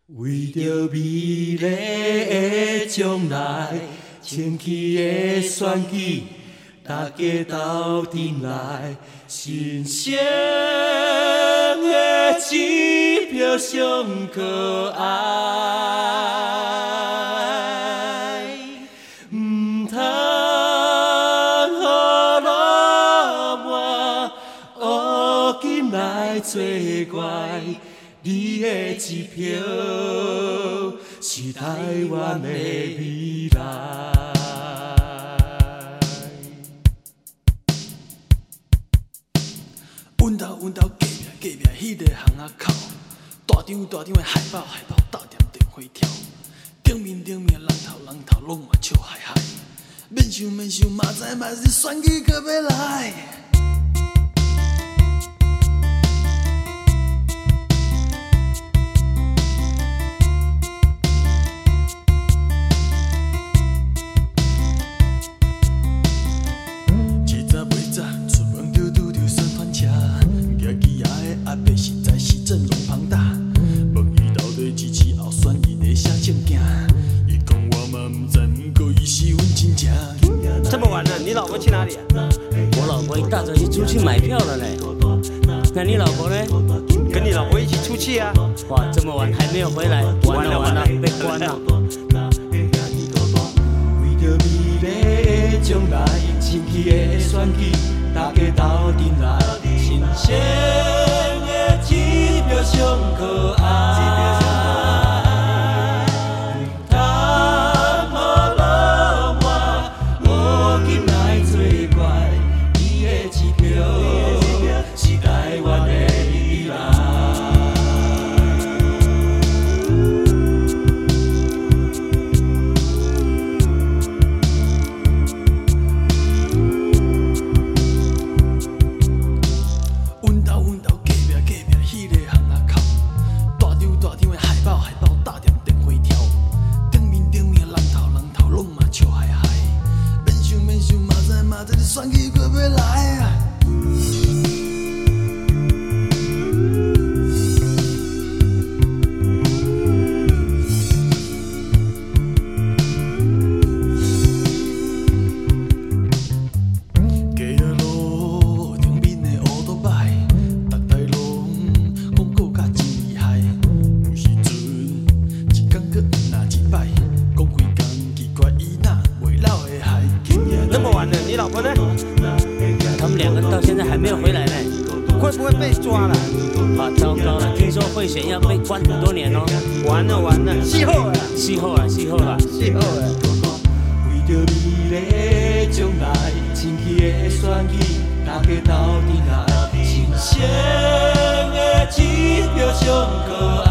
为着美丽的将来，清气的选举，大家斗阵来，神圣的支票上可爱，唔通予落寞，乌金来作怪。你的支票是台湾的未来。 阮兜隔壁迄个巷仔口，大张的海报搭点电花条，顶面的人头拢嘛笑嗨嗨，免想嘛知选举可要来。 这么晚了，你老婆去哪里啊？ 我老婆一大早就出去买票了嘞。那你老婆呢？ 跟你老婆一起出去啊？ 哇，这么晚还没有回来，完了，被关了。 为着美丽的将来，清气的选举，大家斗阵来，新鲜的支票上可爱。选举快要来啊！街仔路顶面的乌多摆，逐台拢广告甲真厉害。有时阵一天搁哪一摆，讲几工奇怪伊哪袂老的海。 那么晚了，你老婆呢？ 他们两个到现在还没有回来呢， 会不会被抓了？ 啊，糟糕了！听说贿选要被关很多年哦。 完了，气候了。 为着美丽的将来，清气的选举，大家斗阵来，新鲜的支票上可爱。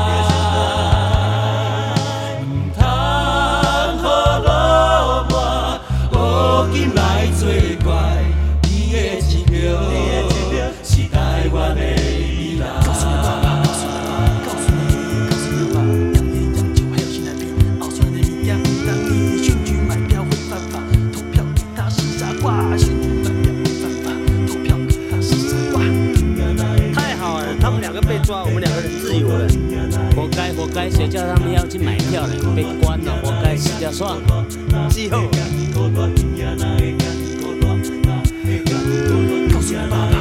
唔通予落寞，乌金来作怪。你的支票是台湾的未来。 告诉你爸，养就还有心来比，熬出来的物件不当你选举买票会犯法，投票给他是傻瓜，选举买票会犯法，投票给他是傻瓜。 太好了，他们两个被抓，我们两个人自由了。 活该，谁叫他们要去买票呢？被关了，活该死掉算了。 气候。 告诉你爸。